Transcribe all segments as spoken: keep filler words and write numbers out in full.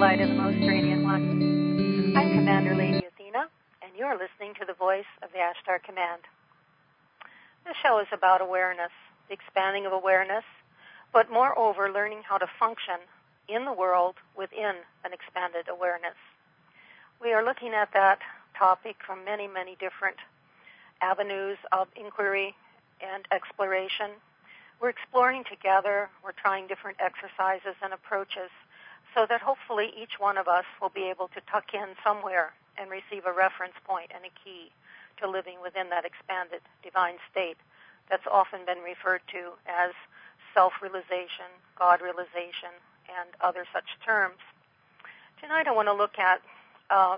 light of the most radiant one. I'm Commander Lady Athena, and you're listening to the voice of the Ashtar Command. This show is about awareness, the expanding of awareness, but moreover, learning how to function in the world within an expanded awareness. We are looking at that topic from many, many different avenues of inquiry and exploration. We're exploring together. We're trying different exercises and approaches so that hopefully each one of us will be able to tuck in somewhere and receive a reference point and a key to living within that expanded divine state that's often been referred to as self-realization, God-realization, and other such terms. Tonight I want to look at uh,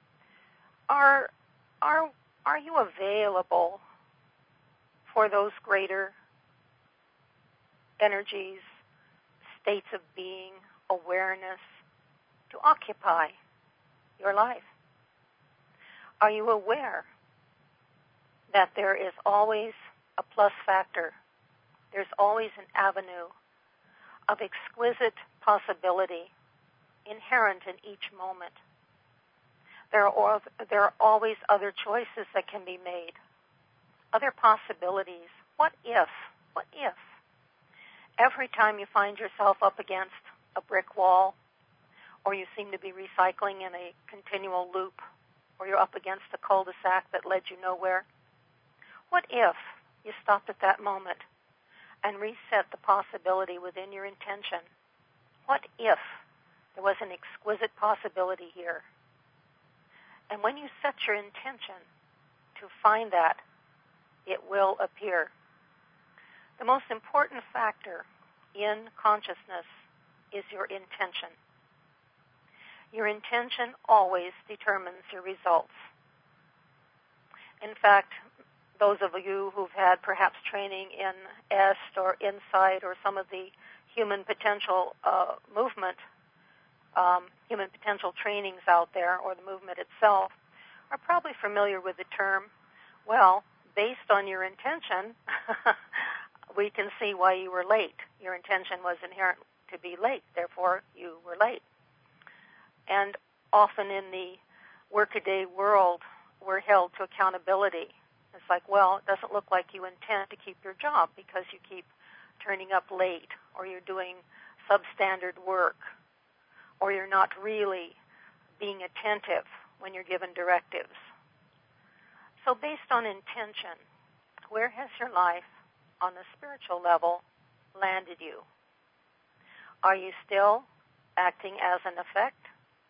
are, are, are you available for those greater energies, states of being, awareness to occupy your life? Are you aware that there is always a plus factor? There's always an avenue of exquisite possibility inherent in each moment. There are, there are always other choices that can be made, other possibilities. What if? What if? Every time you find yourself up against a brick wall, or you seem to be recycling in a continual loop, or you're up against a cul-de-sac that led you nowhere, what if you stopped at that moment and reset the possibility within your intention? What if there was an exquisite possibility here? And when you set your intention to find that, it will appear. The most important factor in consciousness is your intention. Your intention always determines your results. In fact, those of you who've had perhaps training in EST or INSIGHT or some of the human potential uh, movement, um, human potential trainings out there, or the movement itself, are probably familiar with the term, well, based on your intention, we can see why you were late. Your intention was inherent to be late, therefore you were late. And often in the workaday world, we're held to accountability. It's like, well, it doesn't look like you intend to keep your job because you keep turning up late, or you're doing substandard work, or you're not really being attentive when you're given directives. So based on intention, where has your life on the spiritual level landed you? Are you still acting as an effect?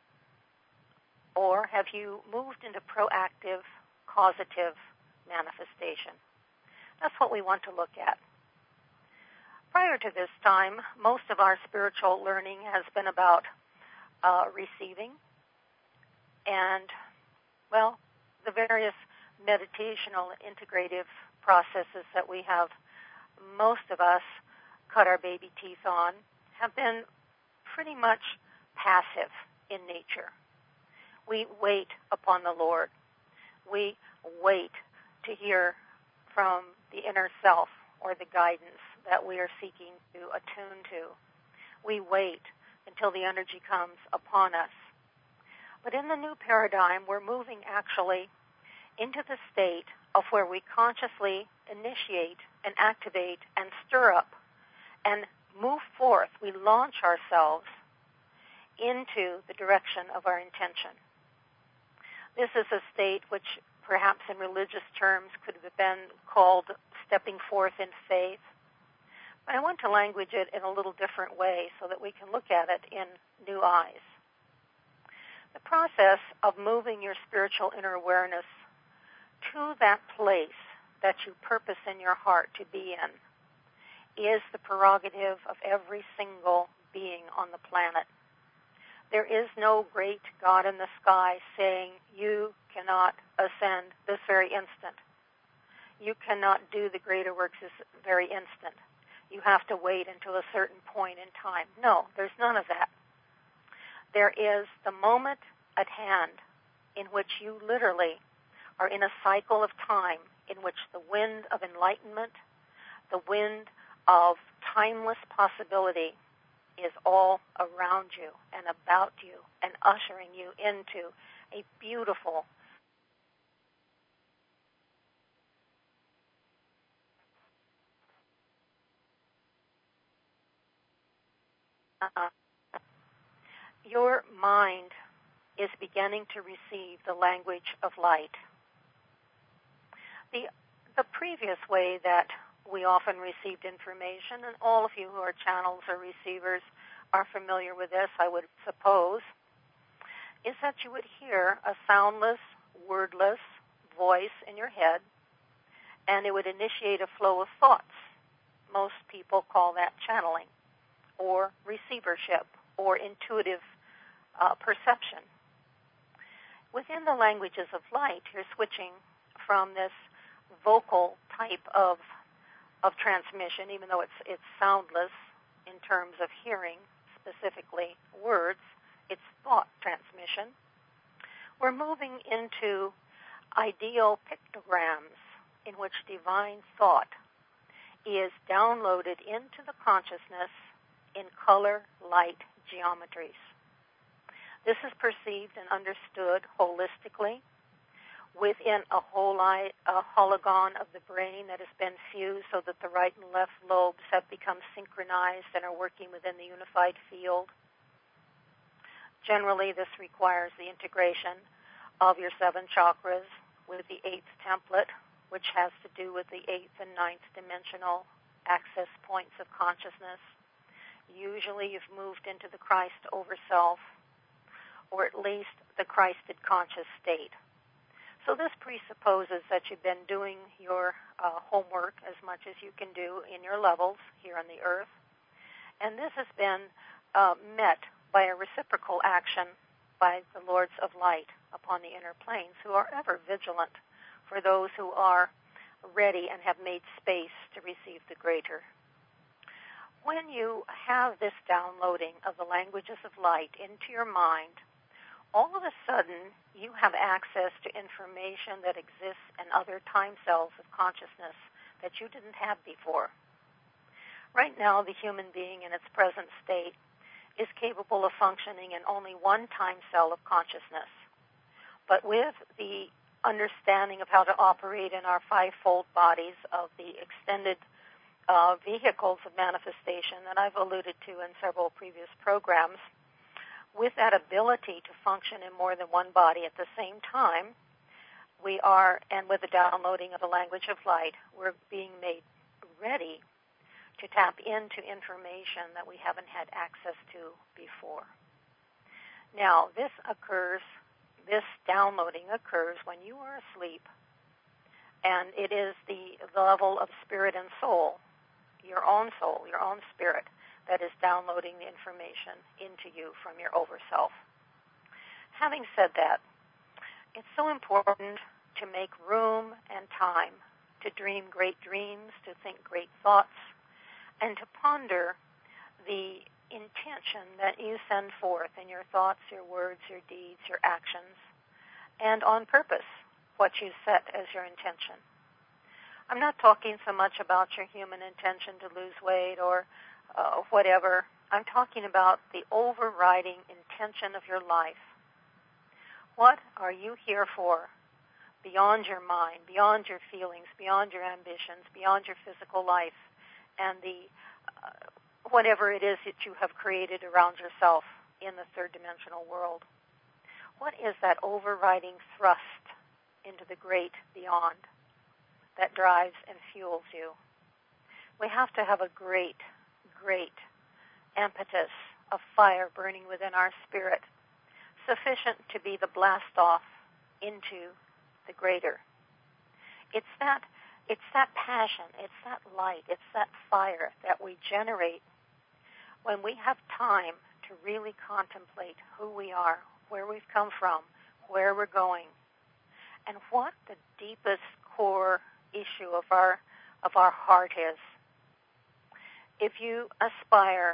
Or have you moved into proactive, causative manifestation? That's what we want to look at. Prior to this time, most of our spiritual learning has been about uh, receiving and, well, the various meditational integrative processes that we have, most of us cut our baby teeth on, have been pretty much passive in nature. We wait upon the Lord. We wait to hear from the inner self or the guidance that we are seeking to attune to. We wait until the energy comes upon us. But in the new paradigm, we're moving actually into the state of where we consciously initiate and activate and stir up and move forth. We launch ourselves into the direction of our intention. This is a state which perhaps in religious terms could have been called stepping forth in faith. But I want to language it in a little different way so that we can look at it in new eyes. The process of moving your spiritual inner awareness to that place that you purpose in your heart to be in is the prerogative of every single being on the planet. There is no great God in the sky saying you cannot ascend this very instant. You cannot do the greater works this very instant. You have to wait until a certain point in time. No, there's none of that. There is the moment at hand in which you literally are in a cycle of time in which the wind of enlightenment, the wind of timeless possibility is all around you and about you and ushering you into a beautiful uh, your mind is beginning to receive the language of light. The, the previous way that we often received information, and all of you who are channels or receivers are familiar with this, I would suppose, is that you would hear a soundless, wordless voice in your head, and it would initiate a flow of thoughts. Most people call that channeling, or receivership, or intuitive uh, perception. Within the languages of light, you're switching from this vocal type of of transmission, even though it's it's soundless in terms of hearing, specifically words, it's thought transmission. We're moving into ideal pictograms in which divine thought is downloaded into the consciousness in color, light geometries. This is perceived and understood holistically within a whole eye, a hologon of the brain that has been fused so that the right and left lobes have become synchronized and are working within the unified field. Generally, this requires the integration of your seven chakras with the eighth template, which has to do with the eighth and ninth dimensional access points of consciousness. Usually you've moved into the Christ over self, or at least the Christed conscious state. So this presupposes that you've been doing your uh, homework as much as you can do in your levels here on the earth. And this has been uh, met by a reciprocal action by the Lords of Light upon the inner planes, who are ever vigilant for those who are ready and have made space to receive the greater. When you have this downloading of the languages of light into your mind, all of a sudden, you have access to information that exists in other time cells of consciousness that you didn't have before. Right now, the human being in its present state is capable of functioning in only one time cell of consciousness. But with the understanding of how to operate in our fivefold bodies of the extended uh, vehicles of manifestation that I've alluded to in several previous programs, with that ability to function in more than one body at the same time, we are, and with the downloading of the language of light, we're being made ready to tap into information that we haven't had access to before. Now, this occurs, this downloading occurs when you are asleep, and it is the, the level of spirit and soul, your own soul, your own spirit, that is downloading the information into you from your overself. Having said that, it's so important to make room and time to dream great dreams, to think great thoughts, and to ponder the intention that you send forth in your thoughts, your words, your deeds, your actions, and on purpose, what you set as your intention. I'm not talking so much about your human intention to lose weight or Uh, whatever. I'm talking about the overriding intention of your life. What are you here for beyond your mind, beyond your feelings, beyond your ambitions, beyond your physical life, and the uh, whatever it is that you have created around yourself in the third dimensional world? What is that overriding thrust into the great beyond that drives and fuels you? We have to have a great great impetus of fire burning within our spirit, sufficient to be the blast off into the greater. It's that, it's that passion, it's that light, it's that fire that we generate when we have time to really contemplate who we are, where we've come from, where we're going, and what the deepest core issue of our of our heart is. If you aspire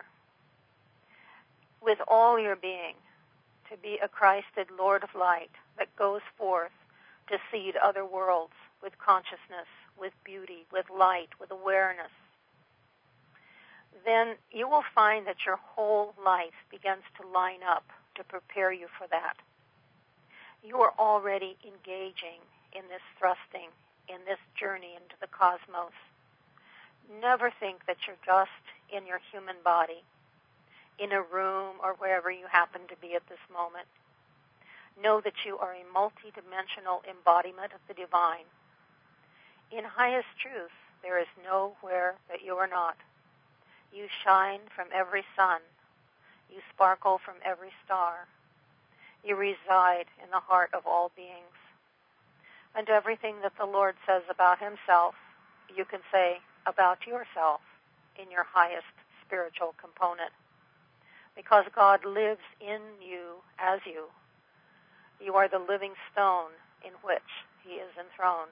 with all your being to be a Christed Lord of Light that goes forth to seed other worlds with consciousness, with beauty, with light, with awareness, then you will find that your whole life begins to line up to prepare you for that. You are already engaging in this thrusting, in this journey into the cosmos. Never think that you're just in your human body, in a room or wherever you happen to be at this moment. Know that you are a multidimensional embodiment of the divine. In highest truth, there is nowhere that you are not. You shine from every sun. You sparkle from every star. You reside in the heart of all beings. And everything that the Lord says about himself, you can say about yourself in your highest spiritual component. Because God lives in you as you. You are the living stone in which he is enthroned.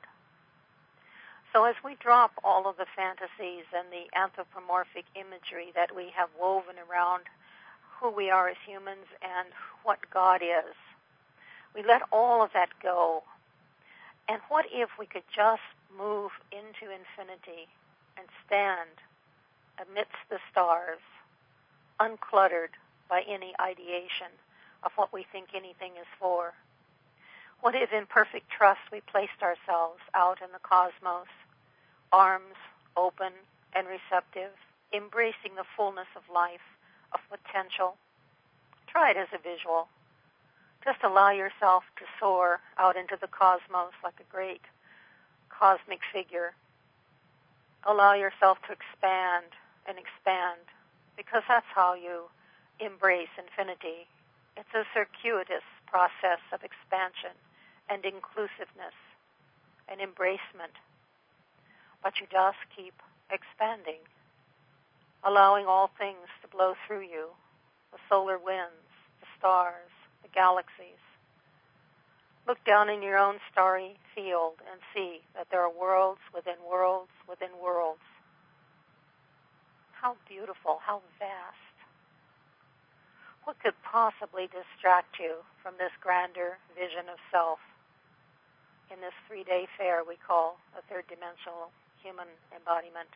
So as we drop all of the fantasies and the anthropomorphic imagery that we have woven around who we are as humans and what God is, we let all of that go. And what if we could just move into infinity and stand amidst the stars, uncluttered by any ideation of what we think anything is for? What if in perfect trust we placed ourselves out in the cosmos, arms open and receptive, embracing the fullness of life, of potential? Try it as a visual. Just allow yourself to soar out into the cosmos like a great cosmic figure. Allow yourself to expand and expand, because that's how you embrace infinity. It's a circuitous process of expansion and inclusiveness and embracement. But you just keep expanding, allowing all things to blow through you, the solar winds, the stars, the galaxies. Look down in your own starry field and see that there are worlds within worlds within worlds. How beautiful, how vast. What could possibly distract you from this grander vision of self in this three-day fair we call a third-dimensional human embodiment?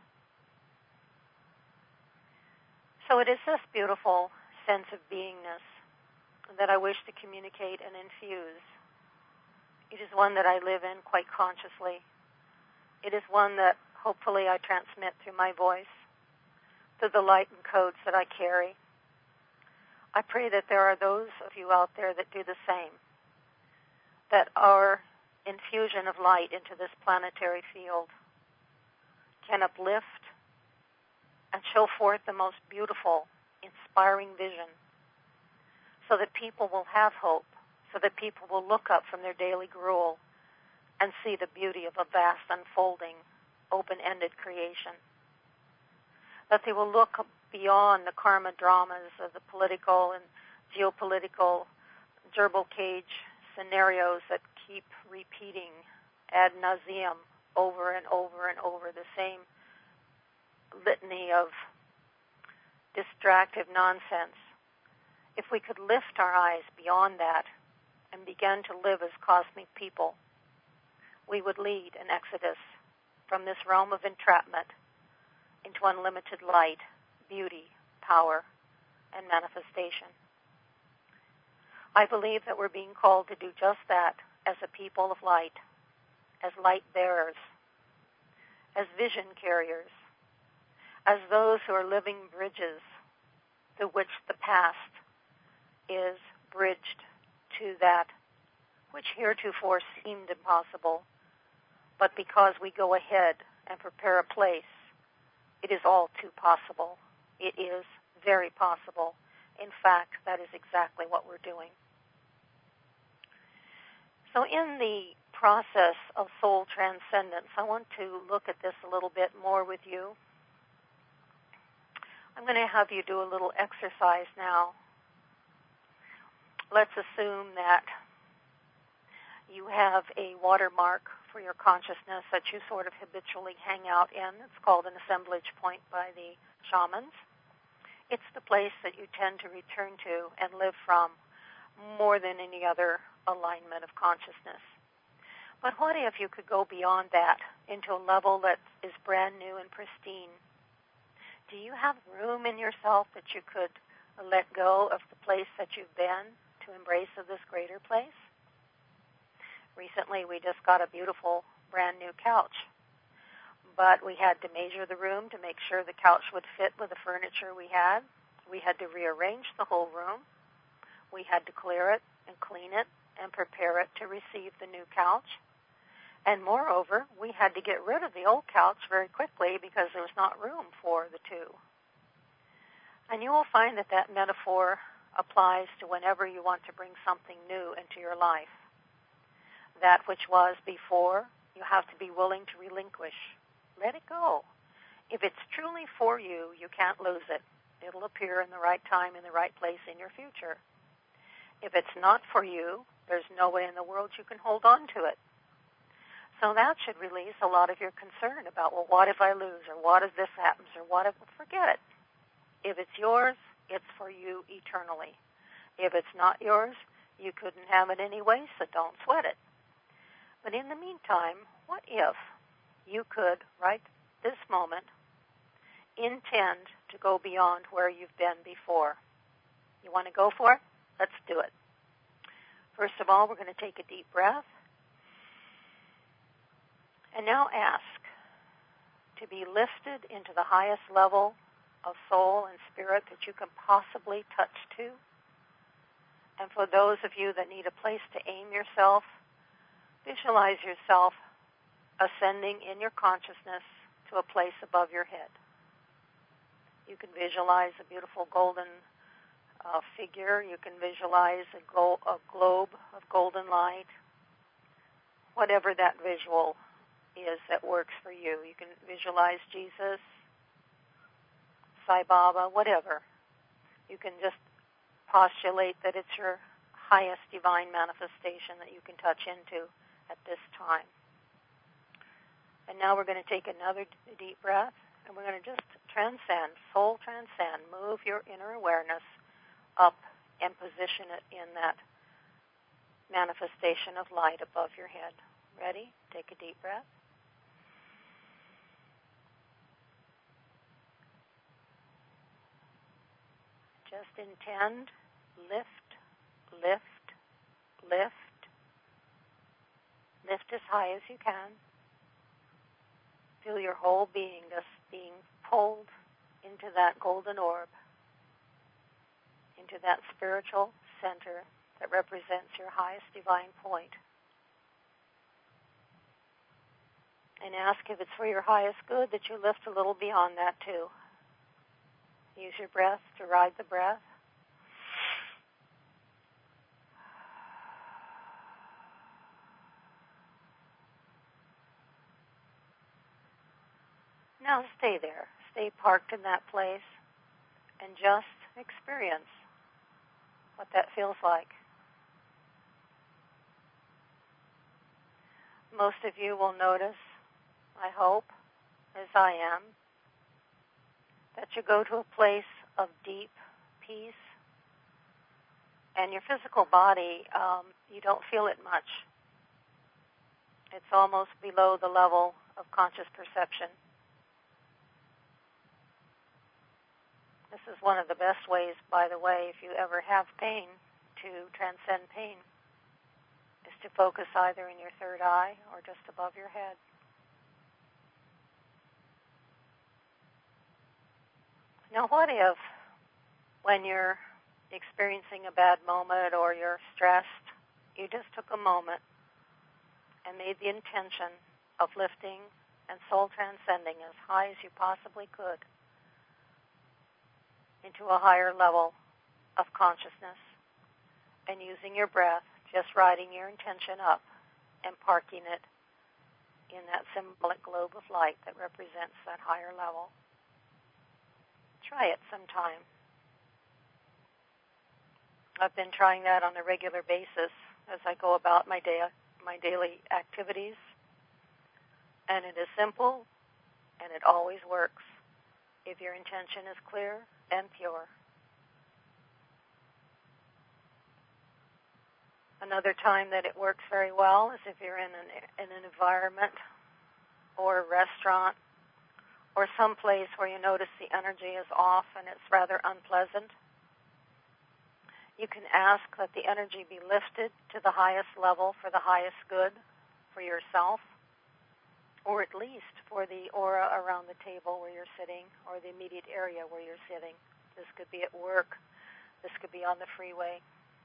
So it is this beautiful sense of beingness that I wish to communicate and infuse. It is one that I live in quite consciously. It is one that hopefully I transmit through my voice, through the light and codes that I carry. I pray that there are those of you out there that do the same, that our infusion of light into this planetary field can uplift and show forth the most beautiful, inspiring vision, so that people will have hope, so that people will look up from their daily gruel and see the beauty of a vast unfolding, open-ended creation. That they will look beyond the karma dramas of the political and geopolitical gerbil cage scenarios that keep repeating ad nauseum over and over and over the same litany of distractive nonsense. If we could lift our eyes beyond that and begin to live as cosmic people, we would lead an exodus from this realm of entrapment into unlimited light, beauty, power, and manifestation. I believe that we're being called to do just that as a people of light, as light bearers, as vision carriers, as those who are living bridges through which the past is bridged to that which heretofore seemed impossible, but because we go ahead and prepare a place, it is all too possible. It is very possible. In fact, that is exactly what we're doing. So in the process of soul transcendence, I want to look at this a little bit more with you. I'm going to have you do a little exercise now. Let's assume that you have a watermark for your consciousness that you sort of habitually hang out in. It's called an assemblage point by the shamans. It's the place that you tend to return to and live from more than any other alignment of consciousness. But what if you could go beyond that into a level that is brand new and pristine? Do you have room in yourself that you could let go of the place that you've been to embrace of this greater place? Recently, we just got a beautiful brand new couch, but we had to measure the room to make sure the couch would fit with the furniture we had. We had to rearrange the whole room. We had to clear it and clean it and prepare it to receive the new couch. And moreover, we had to get rid of the old couch very quickly because there was not room for the two. And you will find that that metaphor applies to whenever you want to bring something new into your life. That which was before, you have to be willing to relinquish. Let it go. If it's truly for you, you can't lose it. It'll appear in the right time, in the right place in your future. If it's not for you, there's no way in the world you can hold on to it. So that should release a lot of your concern about, well, what if I lose, or what if this happens, or what if, forget it. If it's yours, it's for you eternally. If it's not yours, you couldn't have it anyway, so don't sweat it. But in the meantime, what if you could, right this moment, intend to go beyond where you've been before? You want to go for it? Let's do it. First of all, we're going to take a deep breath. And now ask to be lifted into the highest level of soul and spirit that you can possibly touch to. And for those of you that need a place to aim yourself, visualize yourself ascending in your consciousness to a place above your head. You can visualize a beautiful golden uh, figure. You can visualize a, go- a globe of golden light. Whatever that visual is that works for you. You can visualize Jesus, Sai Baba, whatever. You can just postulate that it's your highest divine manifestation that you can touch into at this time. And now we're going to take another d- deep breath, and we're going to just transcend, soul transcend, move your inner awareness up and position it in that manifestation of light above your head. Ready? Take a deep breath. Just intend, lift, lift, lift. Lift as high as you can. Feel your whole being just being pulled into that golden orb, into that spiritual center that represents your highest divine point. And ask if it's for your highest good that you lift a little beyond that too. Use your breath to ride the breath. Now stay there. Stay parked in that place and just experience what that feels like. Most of you will notice, I hope, as I am, that you go to a place of deep peace, and your physical body, um, you don't feel it much. It's almost below the level of conscious perception. This is one of the best ways, by the way, if you ever have pain, to transcend pain, is to focus either in your third eye or just above your head. Now, what if, when you're experiencing a bad moment or you're stressed, you just took a moment and made the intention of lifting and soul transcending as high as you possibly could into a higher level of consciousness, and using your breath, just riding your intention up and parking it in that symbolic globe of light that represents that higher level. Try it sometime. I've been trying that on a regular basis as I go about my day, my daily activities, and it is simple, and it always works if your intention is clear and pure. Another time that it works very well is if you're in an, in an environment or a restaurant or some place where you notice the energy is off and it's rather unpleasant, you can ask that the energy be lifted to the highest level for the highest good for yourself, or at least for the aura around the table where you're sitting or the immediate area where you're sitting. This could be at work. This could be on the freeway.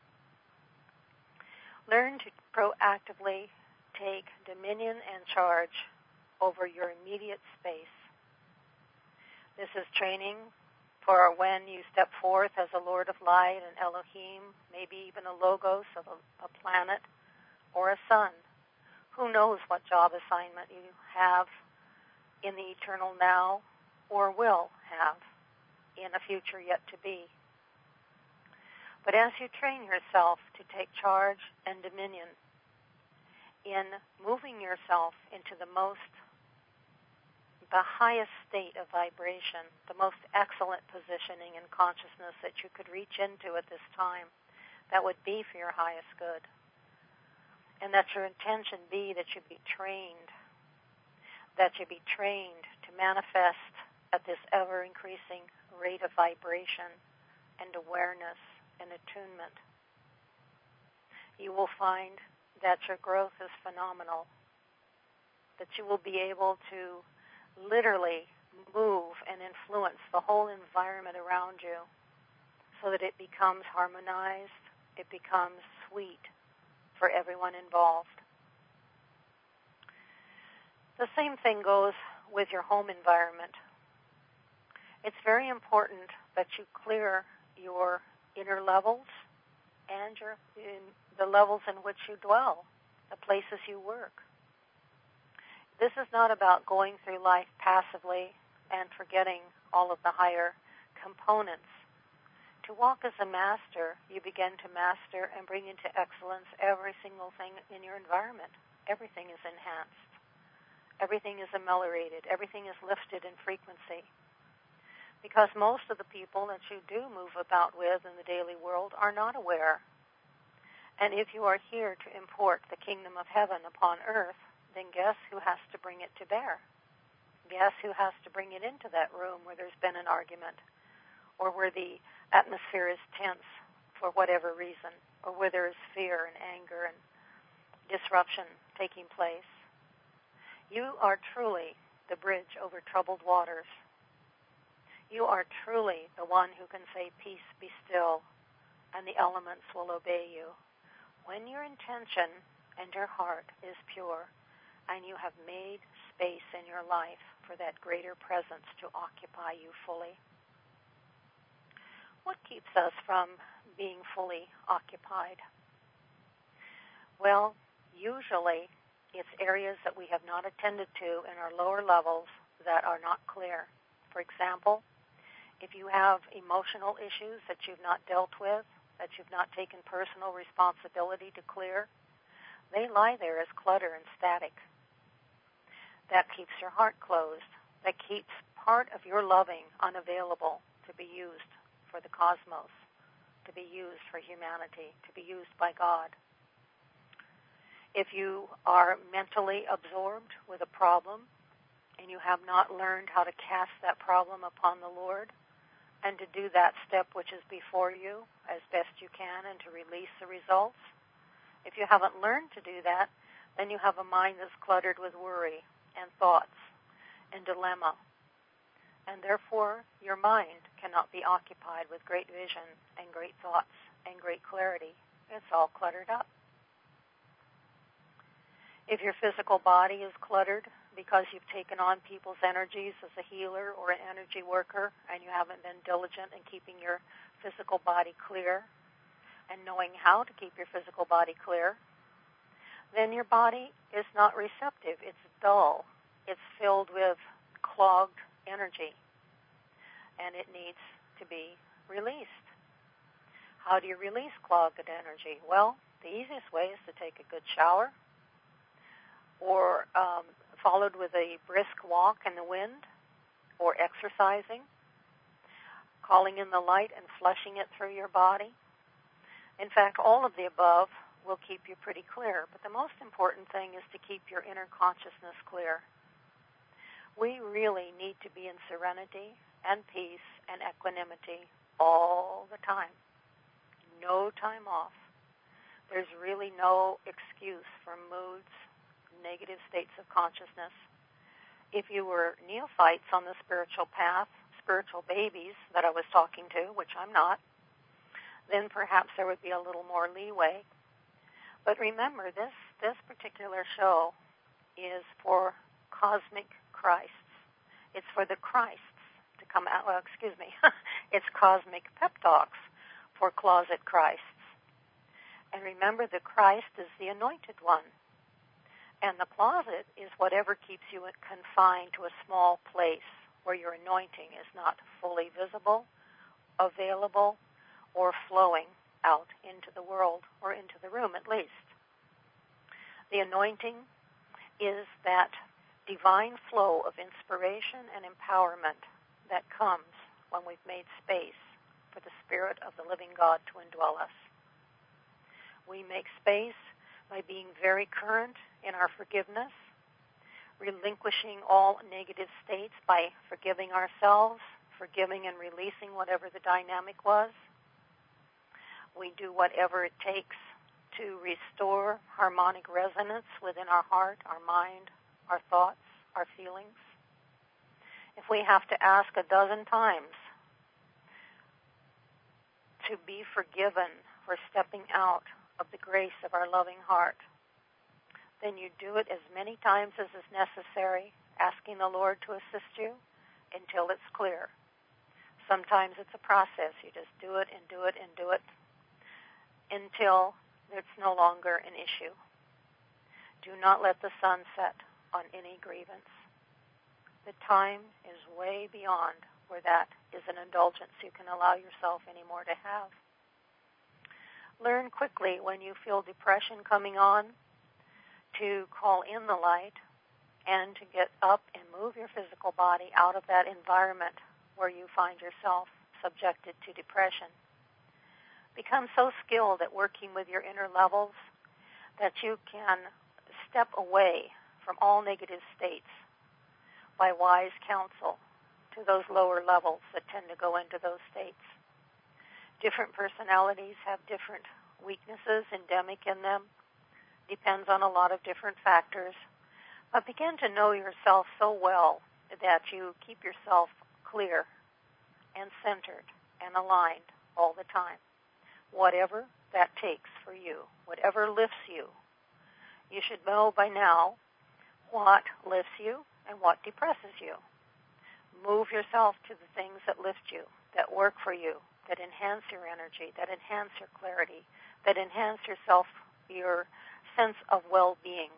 Learn to proactively take dominion and charge over your immediate space. This is training for when you step forth as a Lord of Light, an Elohim, maybe even a Logos of a, a planet or a sun. Who knows what job assignment you have in the eternal now or will have in a future yet to be. But as you train yourself to take charge and dominion in moving yourself into the most, the highest state of vibration, the most excellent positioning and consciousness that you could reach into at this time, that would be for your highest good. And that your intention be that you be trained, that you be trained to manifest at this ever-increasing rate of vibration and awareness and attunement. You will find that your growth is phenomenal, that you will be able to literally move and influence the whole environment around you so that it becomes harmonized, it becomes sweet for everyone involved. The same thing goes with your home environment. It's very important that you clear your inner levels and your in the levels in which you dwell, the places you work. This is not about going through life passively and forgetting all of the higher components. To walk as a master, you begin to master and bring into excellence every single thing in your environment. Everything is enhanced. Everything is ameliorated. Everything is lifted in frequency. Because most of the people that you do move about with in the daily world are not aware. And if you are here to import the kingdom of heaven upon earth, then guess who has to bring it to bear? Guess who has to bring it into that room where there's been an argument, or where the atmosphere is tense for whatever reason, or where there is fear and anger and disruption taking place. You are truly the bridge over troubled waters. You are truly the one who can say, peace, be still, and the elements will obey you. When your intention and your heart is pure, and you have made space in your life for that greater presence to occupy you fully. What keeps us from being fully occupied? Well, usually it's areas that we have not attended to in our lower levels that are not clear. For example, if you have emotional issues that you've not dealt with, that you've not taken personal responsibility to clear, they lie there as clutter and static. That keeps your heart closed. That keeps part of your loving unavailable to be used for the cosmos, to be used for humanity, to be used by God. If you are mentally absorbed with a problem and you have not learned how to cast that problem upon the Lord and to do that step which is before you as best you can and to release the results, if you haven't learned to do that, then you have a mind that's cluttered with worry and thoughts and dilemma. And therefore, your mind cannot be occupied with great vision and great thoughts and great clarity. It's all cluttered up. If your physical body is cluttered because you've taken on people's energies as a healer or an energy worker and you haven't been diligent in keeping your physical body clear and knowing how to keep your physical body clear, then your body is not receptive. It's dull. It's filled with clogged energy, and it needs to be released. How do you release clogged energy? Well, the easiest way is to take a good shower, or um, followed with a brisk walk in the wind, or exercising, calling in the light and flushing it through your body. In fact, all of the above will keep you pretty clear, but the most important thing is to keep your inner consciousness clear. We really need to be in serenity and peace and equanimity all the time. No time off. There's really no excuse for moods, negative states of consciousness. If you were neophytes on the spiritual path, spiritual babies that I was talking to, which I'm not, then perhaps there would be a little more leeway. But remember, this, this particular show is for cosmic Christs. It's for the Christs to come out. Well, excuse me. It's cosmic pep talks for closet Christs. And remember, the Christ is the anointed one. And the closet is whatever keeps you confined to a small place where your anointing is not fully visible, available, or flowing out into the world, or into the room at least. The anointing is that divine flow of inspiration and empowerment that comes when we've made space for the Spirit of the living God to indwell us. We make space by being very current in our forgiveness, relinquishing all negative states by forgiving ourselves, forgiving and releasing whatever the dynamic was. We do whatever it takes to restore harmonic resonance within our heart, our mind, our thoughts, our feelings. If we have to ask a dozen times to be forgiven for stepping out of the grace of our loving heart, then you do it as many times as is necessary, asking the Lord to assist you until it's clear. Sometimes it's a process. You just do it and do it and do it until it's no longer an issue. Do not let the sun set on any grievance. The time is way beyond where that is an indulgence you can allow yourself anymore to have. Learn quickly when you feel depression coming on to call in the light and to get up and move your physical body out of that environment where you find yourself subjected to depression. Become so skilled at working with your inner levels that you can step away from all negative states by wise counsel to those lower levels that tend to go into those states. Different personalities have different weaknesses endemic in them. Depends on a lot of different factors. But begin to know yourself so well that you keep yourself clear and centered and aligned all the time. Whatever that takes for you, whatever lifts you. You should know by now what lifts you and what depresses you. Move yourself to the things that lift you, that work for you, that enhance your energy, that enhance your clarity, that enhance yourself, your sense of well-being.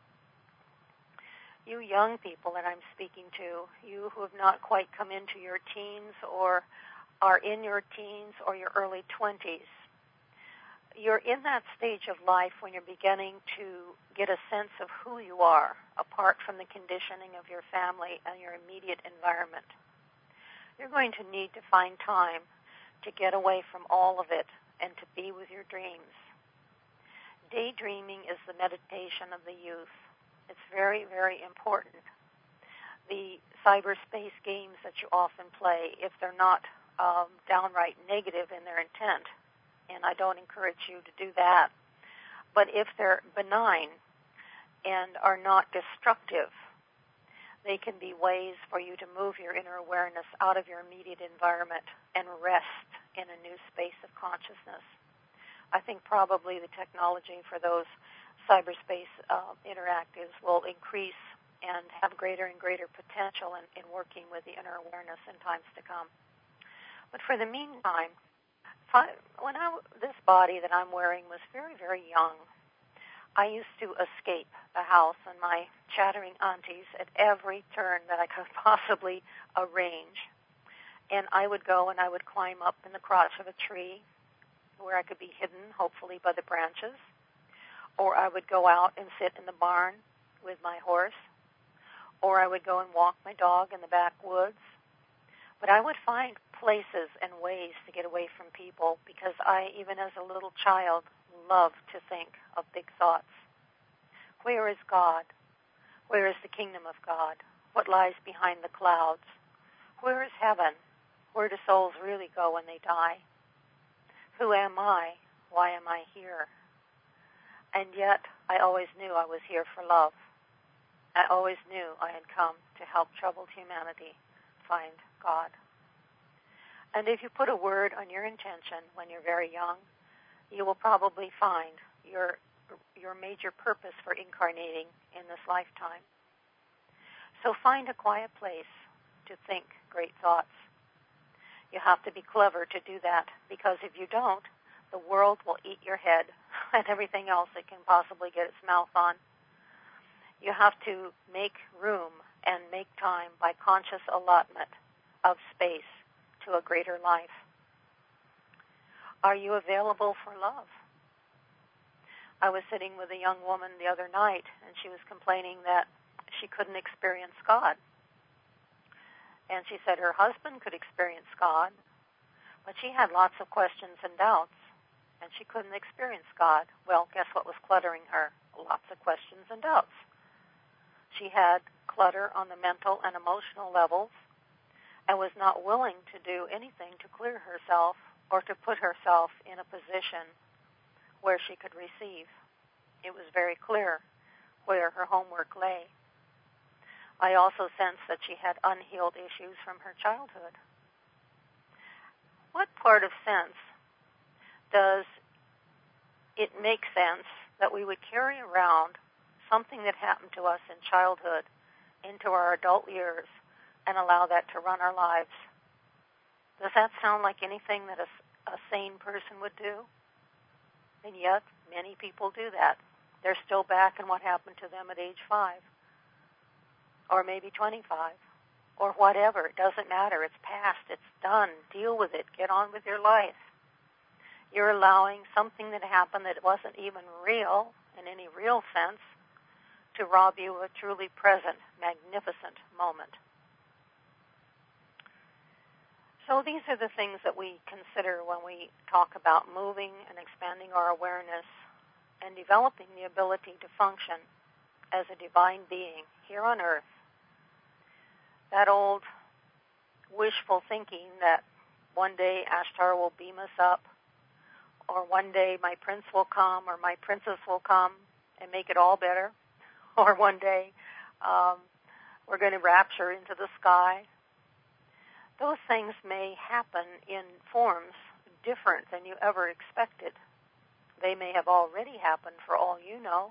You young people that I'm speaking to, you who have not quite come into your teens or are in your teens or your early twenties, you're in that stage of life when you're beginning to get a sense of who you are, apart from the conditioning of your family and your immediate environment. You're going to need to find time to get away from all of it and to be with your dreams. Daydreaming is the meditation of the youth. It's very, very important. The cyberspace games that you often play, if they're not um, downright negative in their intent, and I don't encourage you to do that, but if they're benign and are not destructive, they can be ways for you to move your inner awareness out of your immediate environment and rest in a new space of consciousness. I think probably the technology for those cyberspace uh, interactives will increase and have greater and greater potential in, in working with the inner awareness in times to come. But for the meantime, when I, this body that I'm wearing was very, very young, I used to escape the house and my chattering aunties at every turn that I could possibly arrange. And I would go and I would climb up in the crotch of a tree where I could be hidden, hopefully, by the branches. Or I would go out and sit in the barn with my horse. Or I would go and walk my dog in the backwoods. But I would find places and ways to get away from people because I, even as a little child, loved to think of big thoughts. Where is God? Where is the kingdom of God? what lies behind the clouds. Where is heaven? Where do souls really go when they die? Who am I? Why am I here? And yet, I always knew I was here for love. I always knew I had come to help troubled humanity find God. And if you put a word on your intention when you're very young, you will probably find your your major purpose for incarnating in this lifetime. So find a quiet place to think great thoughts. You have to be clever to do that, because if you don't, the world will eat your head and everything else it can possibly get its mouth on. You have to make room and make time by conscious allotment of space to a greater life. Are you available for love? I was sitting with a young woman the other night, and she was complaining that she couldn't experience God. And she said her husband could experience God, but she had lots of questions and doubts, and she couldn't experience God. Well, guess what was cluttering her? Lots of questions and doubts. She had clutter on the mental and emotional levels and was not willing to do anything to clear herself or to put herself in a position where she could receive. It was very clear where her homework lay. I also sensed that she had unhealed issues from her childhood. What part of sense does it make sense that we would carry around something that happened to us in childhood into our adult years and allow that to run our lives? Does that sound like anything that a, a sane person would do? And yet, many people do that. They're still back in what happened to them at age five, or maybe twenty-five, or whatever. It doesn't matter. It's past. It's done. Deal with it. Get on with your life. You're allowing something that happened that wasn't even real, in any real sense, to rob you of a truly present, magnificent moment. So these are the things that we consider when we talk about moving and expanding our awareness and developing the ability to function as a divine being here on earth. That old wishful thinking that one day Ashtar will beam us up, or one day my prince will come, or my princess will come and make it all better, or one day um, we're going to rapture into the sky. Those things may happen in forms different than you ever expected. They may have already happened for all you know.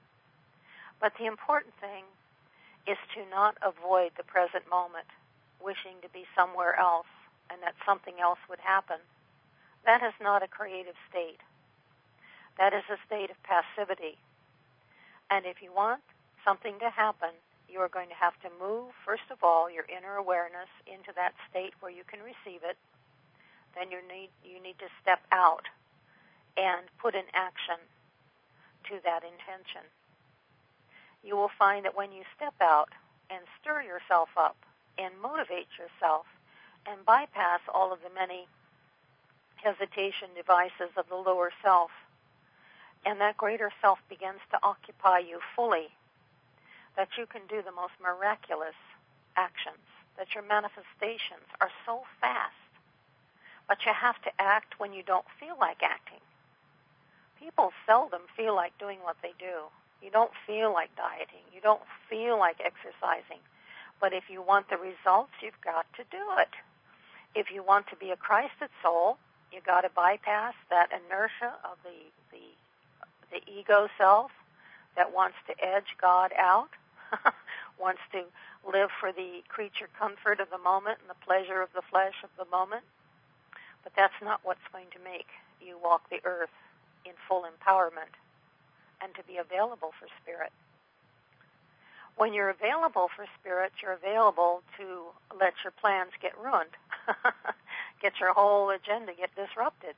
But the important thing is to not avoid the present moment, wishing to be somewhere else and that something else would happen. That is not a creative state. That is a state of passivity. And if you want something to happen, you are going to have to move, first of all, your inner awareness into that state where you can receive it. Then you need, you need to step out and put in action to that intention. You will find that when you step out and stir yourself up and motivate yourself and bypass all of the many hesitation devices of the lower self, and that greater self begins to occupy you fully, that you can do the most miraculous actions, that your manifestations are so fast, but you have to act when you don't feel like acting. People seldom feel like doing what they do. You don't feel like dieting. You don't feel like exercising. But if you want the results, you've got to do it. If you want to be a Christed soul, you've got to bypass that inertia of the, the, the ego self that wants to edge God out, wants to live for the creature comfort of the moment and the pleasure of the flesh of the moment. But that's not what's going to make you walk the earth in full empowerment and to be available for Spirit. When you're available for Spirit, you're available to let your plans get ruined, get your whole agenda get disrupted.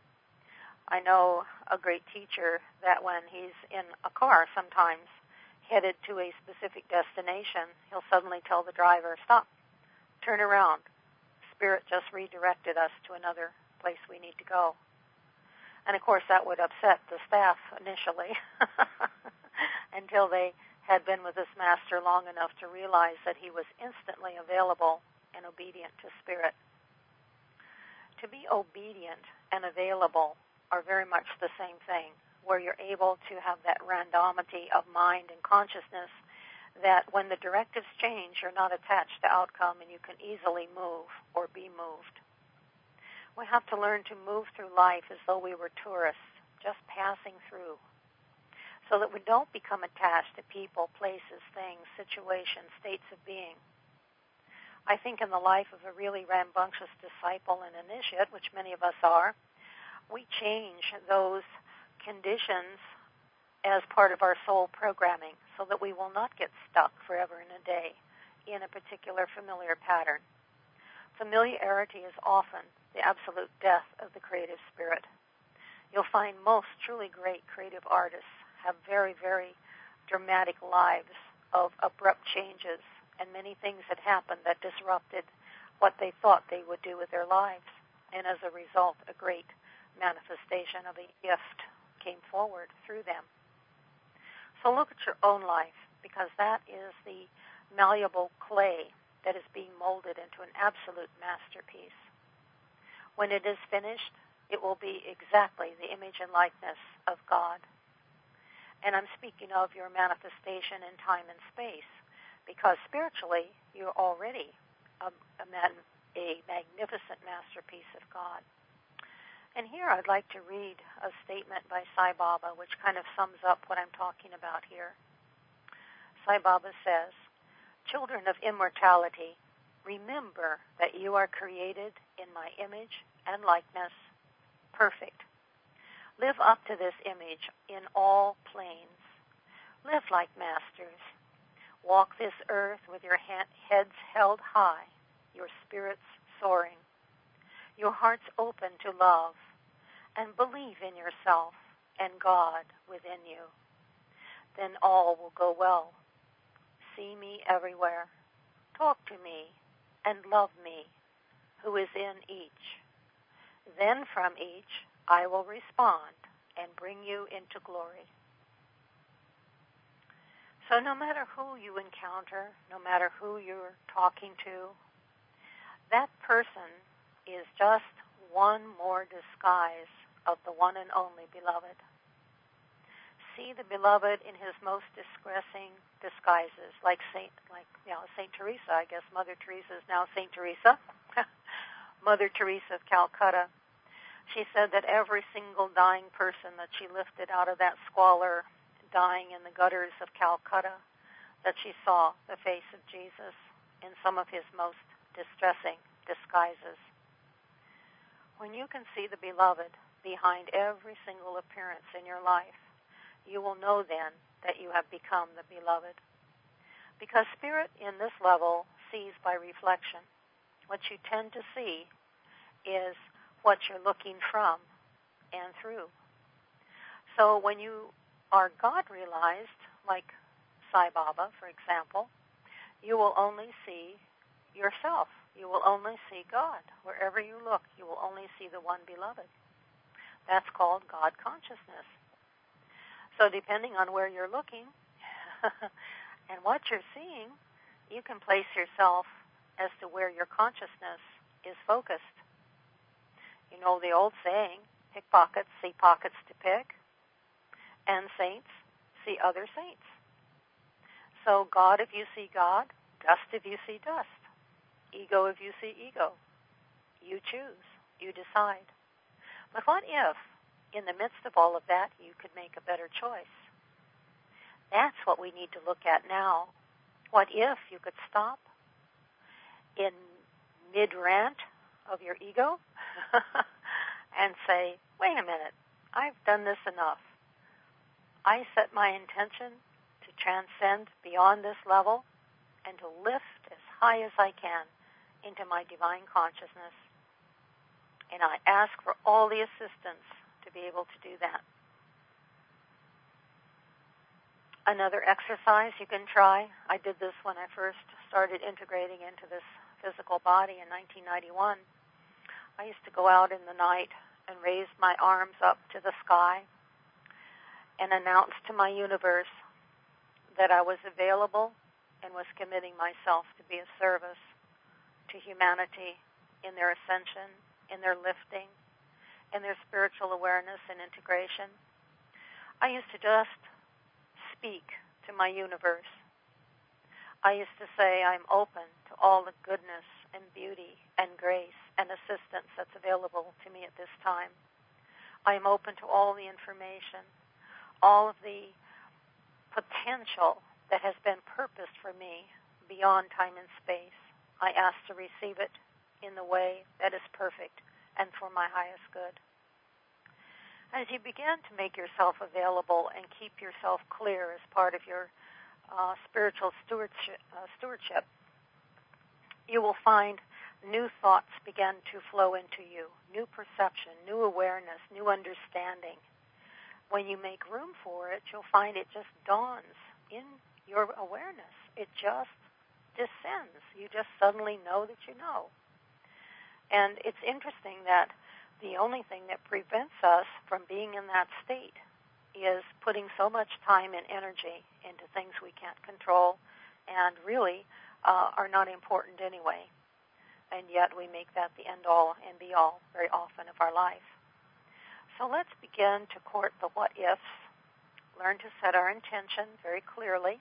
I know a great teacher that when he's in a car sometimes headed to a specific destination, he'll suddenly tell the driver, stop, turn around. Spirit just redirected us to another place we need to go. And of course that would upset the staff initially until they had been with his master long enough to realize that he was instantly available and obedient to Spirit. To be obedient and available are very much the same thing, where you're able to have that randomity of mind and consciousness that when the directives change, you're not attached to outcome and you can easily move or be moved. We have to learn to move through life as though we were tourists, just passing through, so that we don't become attached to people, places, things, situations, states of being. I think in the life of a really rambunctious disciple and initiate, which many of us are, we change those conditions as part of our soul programming so that we will not get stuck forever and a day in a particular familiar pattern. Familiarity is often the absolute death of the creative spirit. You'll find most truly great creative artists have very, very dramatic lives of abrupt changes and many things that happened that disrupted what they thought they would do with their lives. And as a result, a great manifestation of a gift came forward through them. So look at your own life, because that is the malleable clay that is being molded into an absolute masterpiece. When it is finished, it will be exactly the image and likeness of God. And I'm speaking of your manifestation in time and space, because spiritually, you're already a, a, man, a magnificent masterpiece of God. And here I'd like to read a statement by Sai Baba, which kind of sums up what I'm talking about here. Sai Baba says, "Children of immortality, remember that you are created in my image and likeness, perfect. Live up to this image in all planes. Live like masters. Walk this earth with your heads held high, your spirits soaring, your hearts open to love, and believe in yourself and God within you. Then all will go well. See me everywhere. Talk to me and love me, who is in each. Then from each I will respond and bring you into glory." So no matter who you encounter, no matter who you're talking to, that person is just one more disguise of the one and only beloved. See the beloved in his most distressing disguises, like Saint, like you know, Saint Teresa. I guess Mother Teresa is now Saint Teresa. Mother Teresa of Calcutta. She said that every single dying person that she lifted out of that squalor, dying in the gutters of Calcutta, that she saw the face of Jesus in some of his most distressing disguises. When you can see the beloved behind every single appearance in your life, you will know then that you have become the beloved. Because spirit in this level sees by reflection. What you tend to see is what you're looking from and through. So when you are God-realized, like Sai Baba, for example, you will only see yourself. You will only see God. Wherever you look, you will only see the one beloved. That's called God consciousness. So depending on where you're looking and what you're seeing, you can place yourself as to where your consciousness is focused. You know the old saying, pickpockets see pockets to pick, and saints see other saints. So God if you see God, dust if you see dust, ego if you see ego. You choose. You decide. But what if, in the midst of all of that, you could make a better choice? That's what we need to look at now. What if you could stop in mid-rant of your ego and say, wait a minute, I've done this enough. I set my intention to transcend beyond this level and to lift as high as I can into my divine consciousness. And I ask for all the assistance to be able to do that. Another exercise you can try, I did this when I first started integrating into this physical body in nineteen ninety-one. I used to go out in the night and raise my arms up to the sky and announce to my universe that I was available and was committing myself to be of service to humanity in their ascension, in their lifting, in their spiritual awareness and integration. I used to just speak to my universe. I used to say I'm open to all the goodness and beauty and grace and assistance that's available to me at this time. I am open to all the information, all of the potential that has been purposed for me beyond time and space. I ask to receive it in the way that is perfect and for my highest good. As you begin to make yourself available and keep yourself clear as part of your uh, spiritual stewardship, uh, stewardship, you will find new thoughts begin to flow into you, new perception, new awareness, new understanding. When you make room for it, you'll find it just dawns in your awareness. It just descends. You just suddenly know that you know. And it's interesting that the only thing that prevents us from being in that state is putting so much time and energy into things we can't control and really uh, are not important anyway. And yet we make that the end-all and be-all very often of our life. So let's begin to court the what-ifs, learn to set our intention very clearly.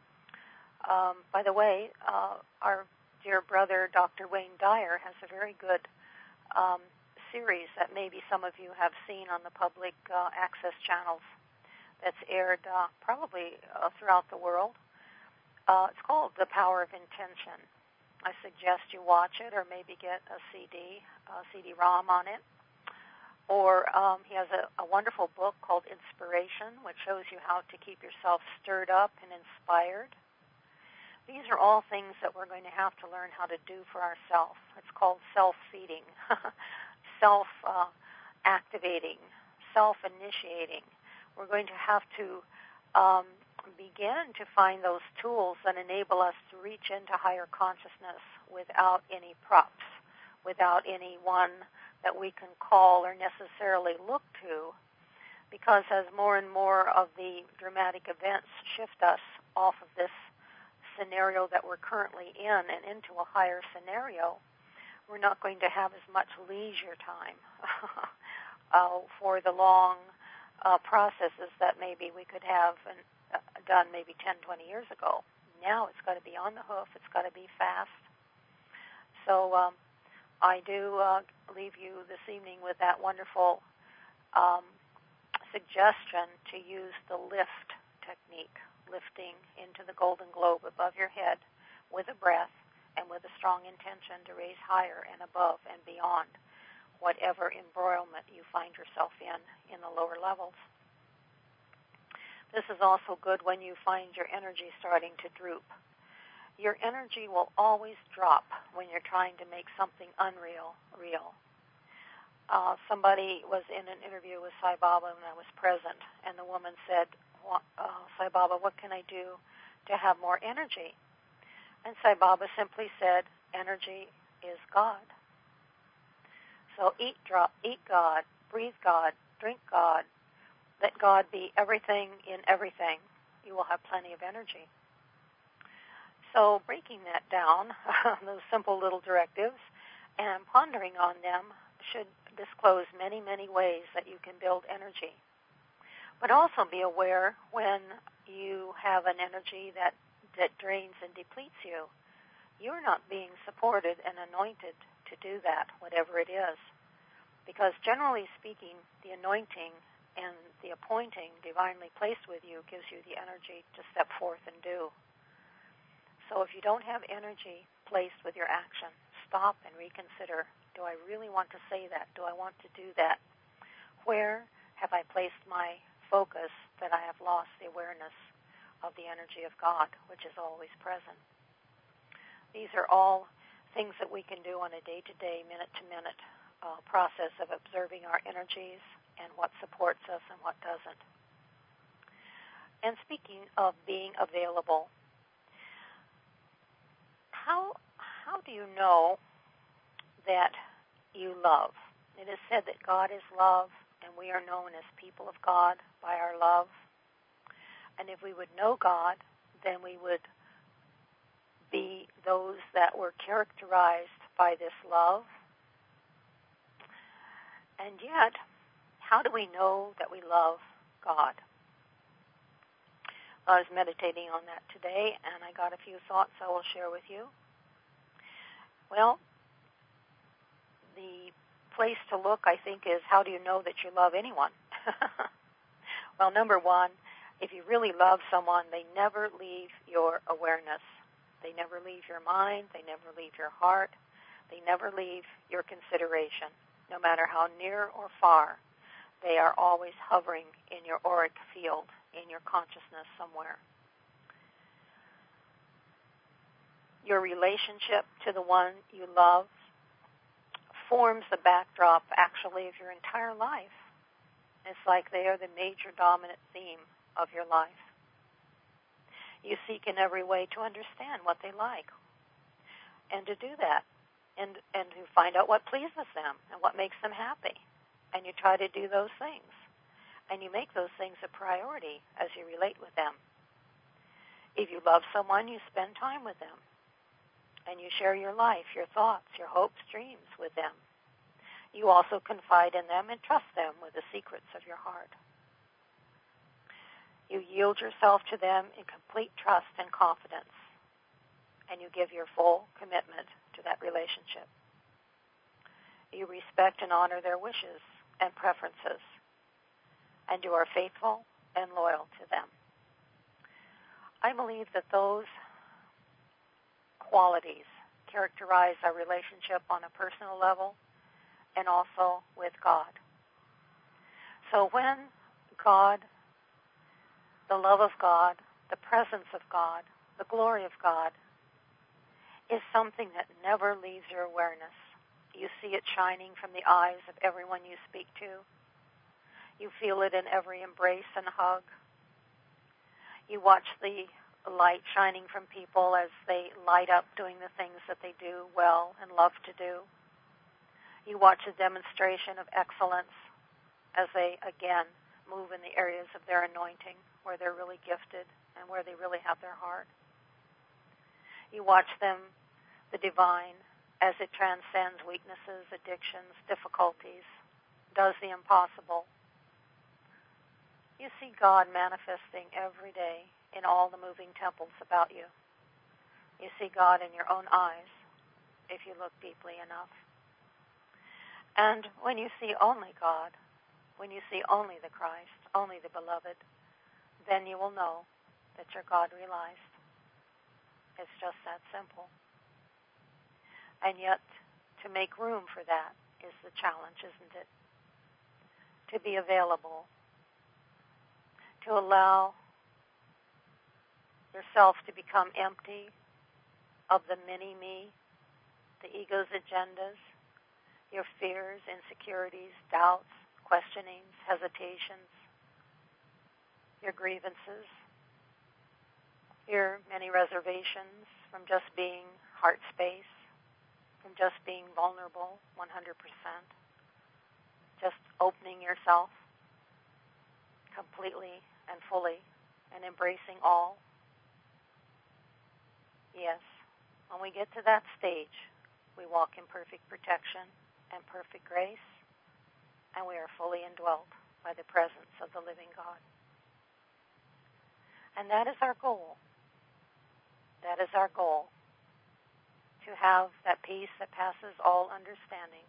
Um, by the way, uh, our dear brother, Doctor Wayne Dyer, has a very good um, series that maybe some of you have seen on the public uh, access channels that's aired uh, probably uh, throughout the world. Uh, it's called The Power of Intention. I suggest you watch it or maybe get a C D, a C D ROM on it. Or um, he has a, a wonderful book called Inspiration, which shows you how to keep yourself stirred up and inspired. These are all things that we're going to have to learn how to do for ourselves. It's called self-feeding, self-activating, uh, self-initiating. We're going to have to um, begin to find those tools that enable us to reach into higher consciousness without any props, without anyone that we can call or necessarily look to, because as more and more of the dramatic events shift us off of this scenario that we're currently in and into a higher scenario, we're not going to have as much leisure time uh, for the long uh, processes that maybe we could have and, uh, done maybe ten, twenty years ago. Now it's got to be on the hoof. It's got to be fast. So um, I do uh, leave you this evening with that wonderful um, suggestion to use the lift technique, lifting into the golden globe above your head with a breath and with a strong intention to raise higher and above and beyond whatever embroilment you find yourself in in the lower levels. This is also good when you find your energy starting to droop. Your energy will always drop when you're trying to make something unreal real. Uh, somebody was in an interview with Sai Baba when I was present, and the woman said, uh, Sai Baba, what can I do to have more energy? And Sai Baba simply said, energy is God. So eat, drop, eat God, breathe God, drink God, let God be everything in everything. You will have plenty of energy. So breaking that down, those simple little directives, and pondering on them should disclose many, many ways that you can build energy. But also be aware when you have an energy that, that drains and depletes you. You're not being supported and anointed to do that, whatever it is. Because generally speaking, the anointing and the appointing divinely placed with you gives you the energy to step forth and do. So if you don't have energy placed with your action, stop and reconsider. Do I really want to say that? Do I want to do that? Where have I placed my focus that I have lost the awareness of the energy of God, which is always present? These are all things that we can do on a day-to-day, minute-to-minute uh, process of observing our energies and what supports us and what doesn't. And speaking of being available, how how do you know that you love? It is said that God is love, and we are known as people of God by our love. And if we would know God, then we would be those that were characterized by this love. And yet, how do we know that we love God? I was meditating on that today, and I got a few thoughts I will share with you. Well, the place to look, I think, is how do you know that you love anyone? Well, number one, if you really love someone, they never leave your awareness. They never leave your mind. They never leave your heart. They never leave your consideration. No matter how near or far, they are always hovering in your auric field, in your consciousness somewhere. Your relationship to the one you love forms the backdrop, actually, of your entire life. It's like they are the major dominant theme of your life. You seek in every way to understand what they like and to do that and, and to find out what pleases them and what makes them happy. And you try to do those things. And you make those things a priority as you relate with them. If you love someone, you spend time with them. And you share your life, your thoughts, your hopes, dreams with them. You also confide in them and trust them with the secrets of your heart. You yield yourself to them in complete trust and confidence, and you give your full commitment to that relationship. You respect and honor their wishes and preferences, and you are faithful and loyal to them. I believe that those qualities characterize our relationship on a personal level and also with God. So when God, the love of God, the presence of God, the glory of God is something that never leaves your awareness. You see it shining from the eyes of everyone you speak to. You feel it in every embrace and hug. You watch the light shining from people as they light up doing the things that they do well and love to do. You watch a demonstration of excellence as they, again, move in the areas of their anointing where they're really gifted and where they really have their heart. You watch them, the divine, as it transcends weaknesses, addictions, difficulties, does the impossible. You see God manifesting every day in all the moving temples about you. You see God in your own eyes if you look deeply enough. And when you see only God, when you see only the Christ, only the Beloved, then you will know that you're God realized. It's just that simple. And yet, to make room for that is the challenge, isn't it? To be available, to allow yourself to become empty of the mini-me, the ego's agendas, your fears, insecurities, doubts, questionings, hesitations, your grievances, your many reservations from just being heart space, from just being vulnerable one hundred percent, just opening yourself completely and fully and embracing all. Yes, when we get to that stage, we walk in perfect protection and perfect grace, and we are fully indwelt by the presence of the living God. And that is our goal. That is our goal, to have that peace that passes all understanding.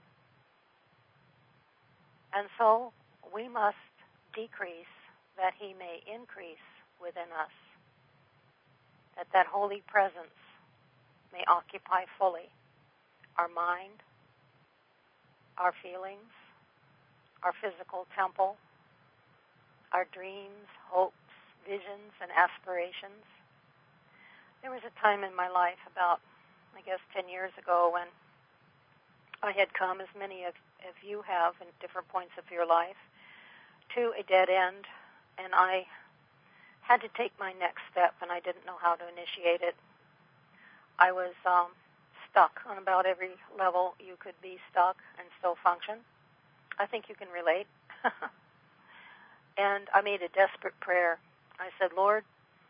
And so we must decrease that he may increase within us, that that holy presence may occupy fully our mind, our feelings, our physical temple, our dreams, hopes, visions, and aspirations. There was a time in my life about, I guess, ten years ago when I had come, as many of, of you have in different points of your life, to a dead end, and I had to take my next step, and I didn't know how to initiate it. I was um, stuck on about every level you could be stuck and still function. I think you can relate. And I made a desperate prayer. I said, Lord,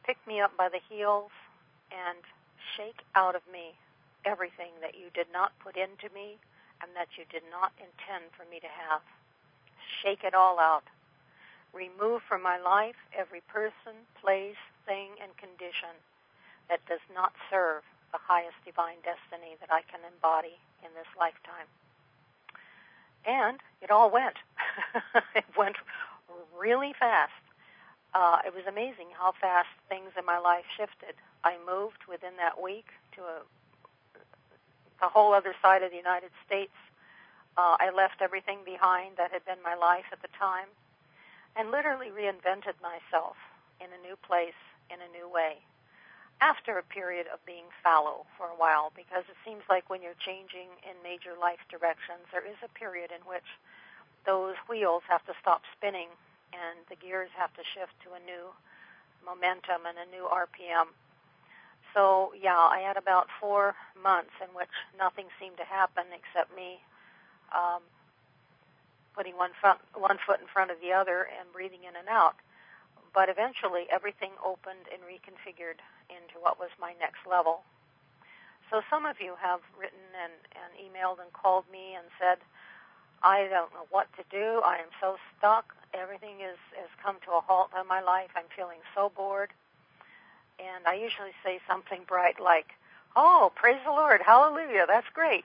pick me up by the heels and shake out of me everything that you did not put into me and that you did not intend for me to have. Shake it all out. Remove from my life every person, place, thing, and condition that does not serve the highest divine destiny that I can embody in this lifetime. And it all went. It went really fast. Uh, it was amazing how fast things in my life shifted. I moved within that week to a, the whole other side of the United States. Uh, I left everything behind that had been my life at the time and literally reinvented myself in a new place, in a new way, after a period of being fallow for a while, because it seems like when you're changing in major life directions, there is a period in which those wheels have to stop spinning and the gears have to shift to a new momentum and a new R P M. So, yeah, I had about four months in which nothing seemed to happen except me um, putting one, front, one foot in front of the other and breathing in and out. But eventually everything opened and reconfigured into what was my next level. So some of you have written and, and emailed and called me and said, I don't know what to do. I am so stuck. Everything is, has come to a halt in my life. I'm feeling so bored. And I usually say something bright like, oh, praise the Lord, hallelujah, that's great.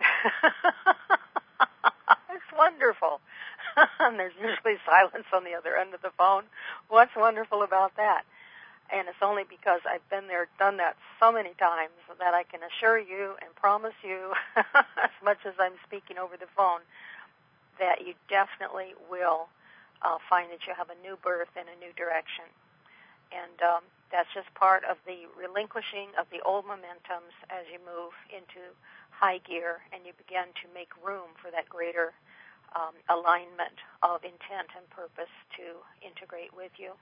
It's wonderful. And there's usually silence on the other end of the phone. What's wonderful about that? And it's only because I've been there, done that so many times that I can assure you and promise you, as much as I'm speaking over the phone, that you definitely will uh, find that you have a new birth in a new direction. And um, that's just part of the relinquishing of the old momentums as you move into high gear and you begin to make room for that greater um, alignment of intent and purpose to integrate with you.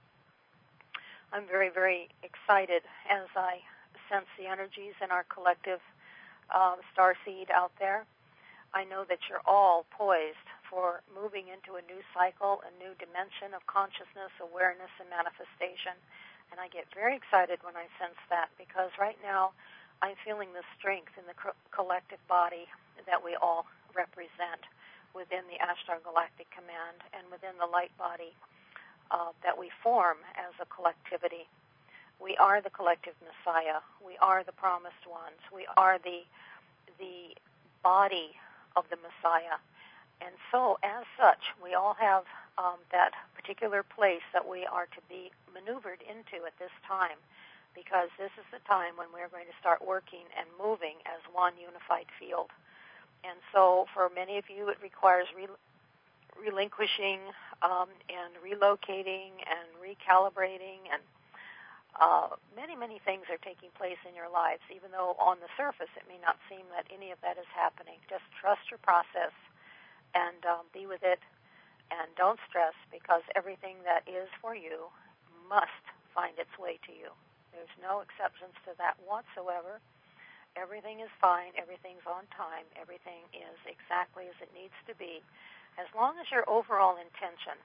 I'm very, very excited as I sense the energies in our collective uh, starseed out there. I know that you're all poised for moving into a new cycle, a new dimension of consciousness, awareness, and manifestation. And I get very excited when I sense that because right now I'm feeling the strength in the co- collective body that we all represent within the Ashtar Galactic Command and within the light body uh, that we form as a collectivity. We are the collective Messiah. We are the promised ones. We are the the body of the Messiah. And so, as such, we all have um, that particular place that we are to be maneuvered into at this time, because this is the time when we're going to start working and moving as one unified field. And so, for many of you, it requires re- relinquishing um, and relocating and recalibrating, and uh, many, many things are taking place in your lives, even though on the surface it may not seem that any of that is happening. Just trust your process and um, be with it, and don't stress, because everything that is for you must find its way to you. There's no exceptions to that whatsoever. Everything is fine. Everything's on time. Everything is exactly as it needs to be, as long as your overall intention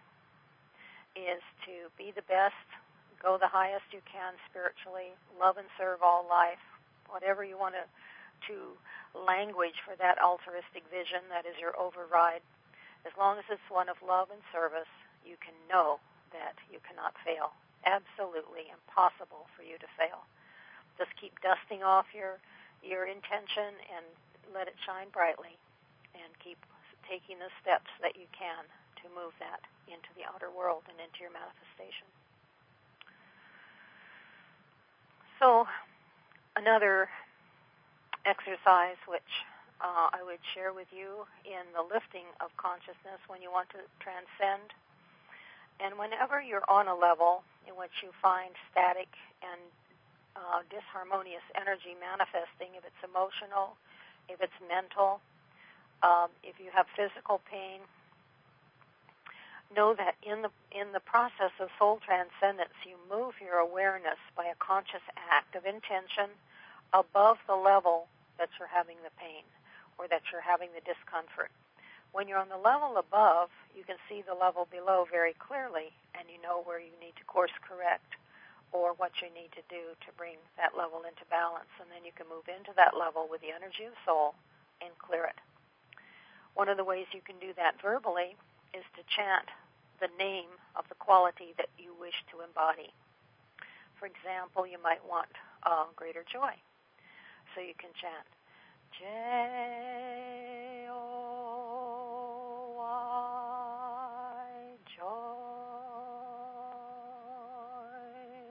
is to be the best, go the highest you can spiritually, love and serve all life, whatever you want to to language for that altruistic vision that is your override. As long as it's one of love and service, you can know that you cannot fail. Absolutely impossible for you to fail. Just keep dusting off your your intention and let it shine brightly, and keep taking the steps that you can to move that into the outer world and into your manifestation. So, another exercise which uh, I would share with you in the lifting of consciousness when you want to transcend, and whenever you're on a level in which you find static and uh, disharmonious energy manifesting, if it's emotional, if it's mental, um, if you have physical pain, know that in the in the process of soul transcendence, you move your awareness by a conscious act of intention above the level that you're having the pain or that you're having the discomfort. When you're on the level above, you can see the level below very clearly, and you know where you need to course correct or what you need to do to bring that level into balance. And then you can move into that level with the energy of soul and clear it. One of the ways you can do that verbally is to chant the name of the quality that you wish to embody. For example, you might want uh, greater joy. So you can chant, J O Y, joy.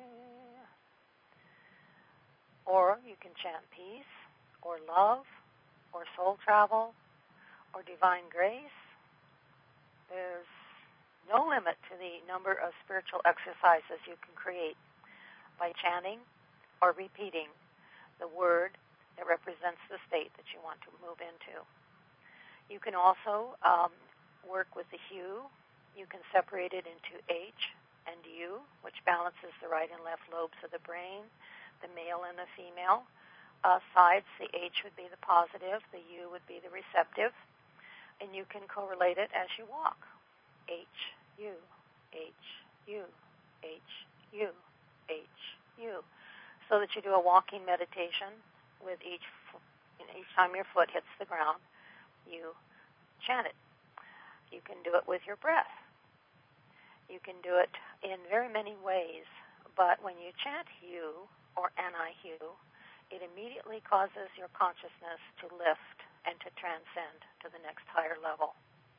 Or you can chant peace, or love, or soul travel, or divine grace. There's no limit to the number of spiritual exercises you can create by chanting or repeating the word that represents the state that you want to move into. You can also um, work with the hue. You can separate it into H and U, which balances the right and left lobes of the brain, the male and the female. Uh, sides, the H would be the positive, the U would be the receptive, and you can correlate it as you walk. H, U, H, U, H, U, H, U. So that you do a walking meditation with each, each time your foot hits the ground, you chant it. You can do it with your breath. You can do it in very many ways, but when you chant Hu or Anai-Hu, it immediately causes your consciousness to lift and to transcend to the next higher level.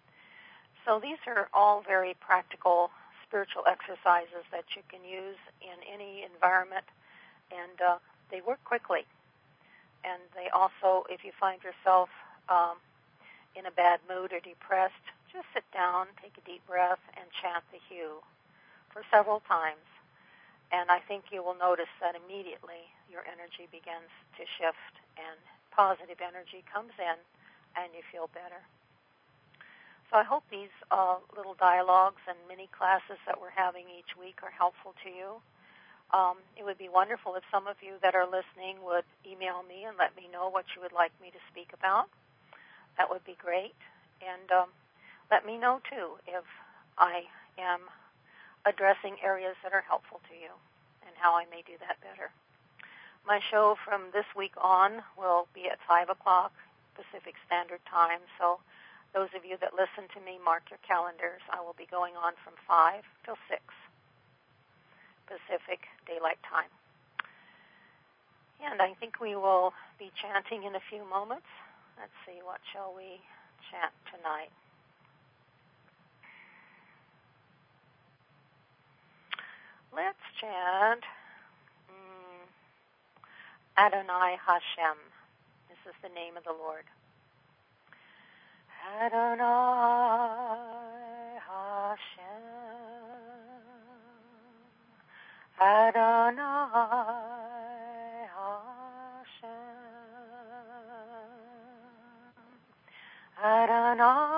So these are all very practical spiritual exercises that you can use in any environment, and uh, they work quickly. And they also, if you find yourself um, in a bad mood or depressed, just sit down, take a deep breath, and chant the Hu for several times. And I think you will notice that immediately your energy begins to shift and positive energy comes in and you feel better. So I hope these uh, little dialogues and mini classes that we're having each week are helpful to you. Um, it would be wonderful if some of you that are listening would email me and let me know what you would like me to speak about. That would be great. And um, let me know, too, if I am addressing areas that are helpful to you and how I may do that better. My show from this week on will be at five o'clock Pacific Standard Time, so those of you that listen to me, mark your calendars. I will be going on from five till six Pacific Daylight Time. And I think we will be chanting in a few moments. Let's see, what shall we chant tonight? Let's chant mm, Adonai Hashem. This is the name of the Lord. Adonai Hashem, Adonai Hashem, Adonai